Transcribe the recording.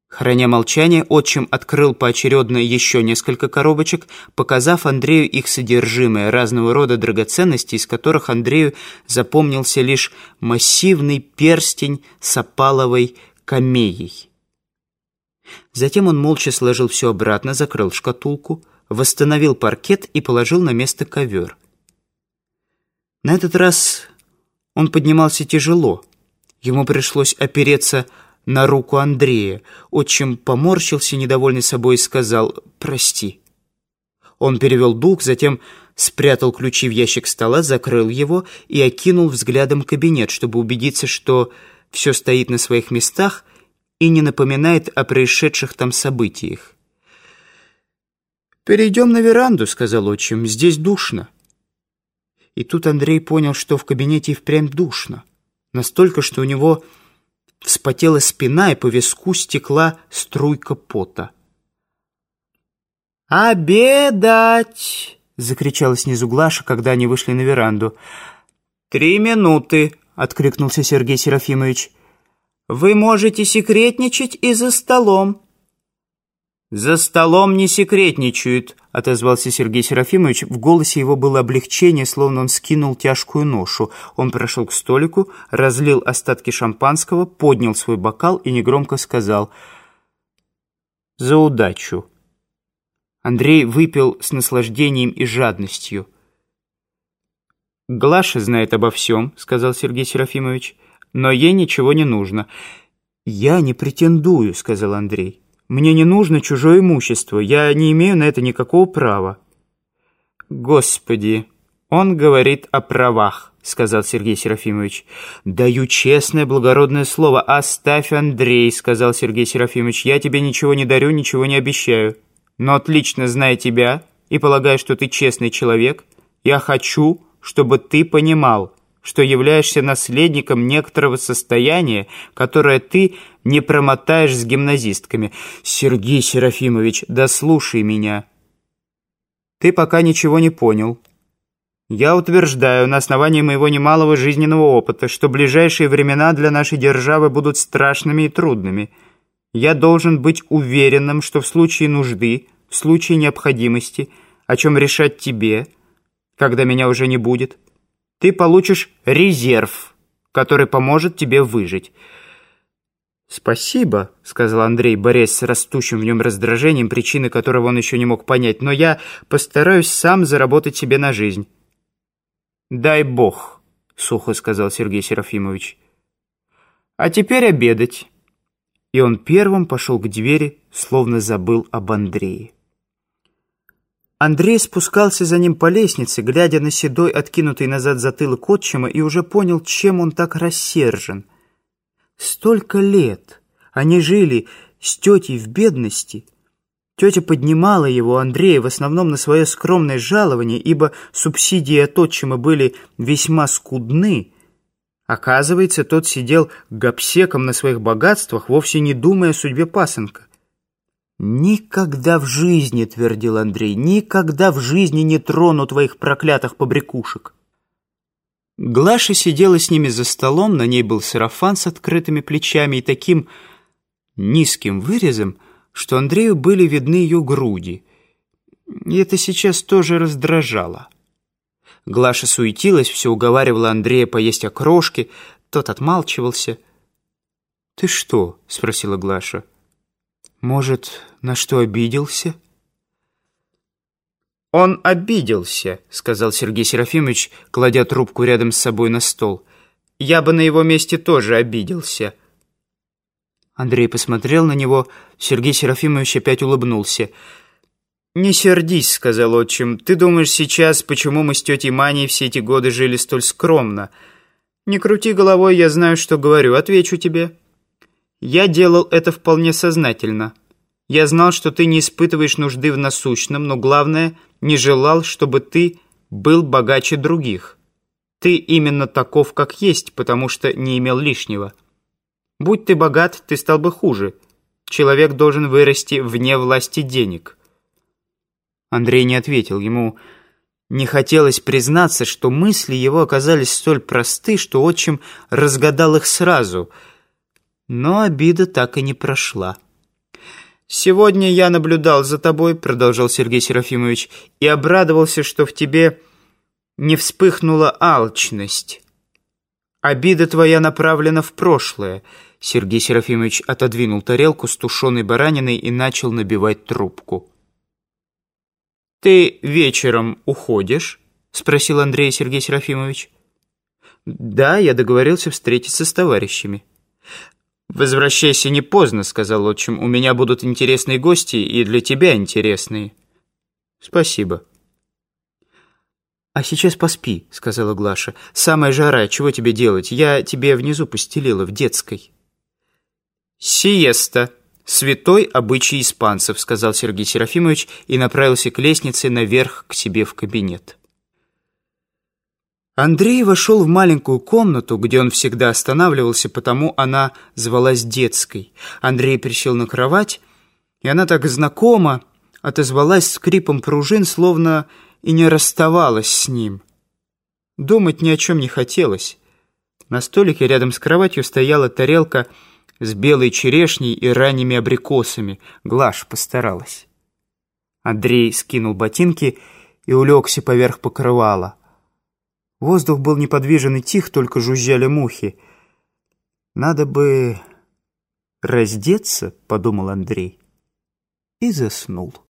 Храня молчание, отчим открыл поочередно еще несколько коробочек, показав Андрею их содержимое, разного рода драгоценности, из которых Андрею запомнился лишь массивный перстень с опаловой камеей. Затем он молча сложил все обратно, закрыл шкатулку, восстановил паркет и положил на место ковер. На этот раз он поднимался тяжело. Ему пришлось опереться на руку Андрея. Отчим поморщился, недовольный собой, и сказал: «Прости». Он перевел дух, затем спрятал ключи в ящик стола, закрыл его и окинул взглядом кабинет, чтобы убедиться, что все стоит на своих местах и не напоминает о происшедших там событиях. «Перейдем на веранду», — сказал отчим, — «здесь душно». И тут Андрей понял, что в кабинете и впрямь душно. Настолько, что у него вспотела спина, и по виску стекла струйка пота. «Обедать!» — закричала снизу Глаша, когда они вышли на веранду. «3 минуты!» — откликнулся Сергей Серафимович. «Вы можете секретничать и за столом». «За столом не секретничают», — отозвался Сергей Серафимович. В голосе его было облегчение, словно он скинул тяжкую ношу. Он прошел к столику, разлил остатки шампанского, поднял свой бокал и негромко сказал: «За удачу». Андрей выпил с наслаждением и жадностью. «Глаша знает обо всем», — сказал Сергей Серафимович, — «но ей ничего не нужно». «Я не претендую», — сказал Андрей. «Мне не нужно чужое имущество. Я не имею на это никакого права». «Господи, он говорит о правах», — сказал Сергей Серафимович. «Даю честное, благородное слово. Оставь, Андрей», — сказал Сергей Серафимович. «Я тебе ничего не дарю, ничего не обещаю. Но отлично зная тебя и полагая, что ты честный человек, я хочу, чтобы ты понимал, что являешься наследником некоторого состояния, которое ты не промотаешь с гимназистками. Сергей Серафимович, дослушай меня. Ты пока ничего не понял. Я утверждаю на основании моего немалого жизненного опыта, что ближайшие времена для нашей державы будут страшными и трудными. Я должен быть уверенным, что в случае нужды, в случае необходимости, о чем решать тебе, когда меня уже не будет, ты получишь резерв, который поможет тебе выжить». «Спасибо», — сказал Андрей, борясь с растущим в нем раздражением, причины которого он еще не мог понять, «но я постараюсь сам заработать себе на жизнь». «Дай Бог», — сухо сказал Сергей Серафимович. «А теперь обедать». И он первым пошел к двери, словно забыл об Андрее. Андрей спускался за ним по лестнице, глядя на седой, откинутый назад затылок отчима, и уже понял, чем он так рассержен. Столько лет они жили с тетей в бедности. Тетя поднимала его, Андрея, в основном на свое скромное жалование, ибо субсидии от отчима были весьма скудны. Оказывается, тот сидел гобсеком на своих богатствах, вовсе не думая о судьбе пасынка. «Никогда в жизни, — твердил Андрей, — никогда в жизни не трону твоих проклятых побрякушек». Глаша сидела с ними за столом, на ней был сарафан с открытыми плечами и таким низким вырезом, что Андрею были видны ее груди. И это сейчас тоже раздражало. Глаша суетилась, все уговаривала Андрея поесть окрошки, тот отмалчивался. «Ты что?» — спросила Глаша. «Может, на что обиделся?» «Он обиделся», — сказал Сергей Серафимович, кладя трубку рядом с собой на стол. «Я бы на его месте тоже обиделся». Андрей посмотрел на него, Сергей Серафимович опять улыбнулся. «Не сердись», — сказал отчим. «Ты думаешь сейчас, почему мы с тетей Маней все эти годы жили столь скромно? Не крути головой, я знаю, что говорю. Отвечу тебе. Я делал это вполне сознательно. Я знал, что ты не испытываешь нужды в насущном, но главное, не желал, чтобы ты был богаче других. Ты именно таков, как есть, потому что не имел лишнего. Будь ты богат, ты стал бы хуже. Человек должен вырасти вне власти денег». Андрей не ответил. Ему не хотелось признаться, что мысли его оказались столь просты, что отчим разгадал их сразу. Но обида так и не прошла. «Сегодня я наблюдал за тобой», — продолжал Сергей Серафимович, «и обрадовался, что в тебе не вспыхнула алчность. Обида твоя направлена в прошлое». Сергей Серафимович отодвинул тарелку с тушеной бараниной и начал набивать трубку. «Ты вечером уходишь?» — спросил Андрей Сергей Серафимович. «Да, я договорился встретиться с товарищами». «Возвращайся не поздно», — сказал отчим. «У меня будут интересные гости, и для тебя интересные». «Спасибо». «А сейчас поспи», — сказала Глаша. «Самая жара, чего тебе делать? Я тебе внизу постелила, в детской». «Сиеста. Святой обычай испанцев», — сказал Сергей Серафимович и направился к лестнице наверх к себе в кабинет. Андрей вошел в маленькую комнату, где он всегда останавливался, потому она звалась детской. Андрей присел на кровать, и она так знакомо отозвалась скрипом пружин, словно и не расставалась с ним. Думать ни о чем не хотелось. На столике рядом с кроватью стояла тарелка с белой черешней и ранними абрикосами. Глаша постаралась. Андрей скинул ботинки и улегся поверх покрывала. Воздух был неподвижен и тих, только жужжали мухи. «Надо бы раздеться», — подумал Андрей, и заснул.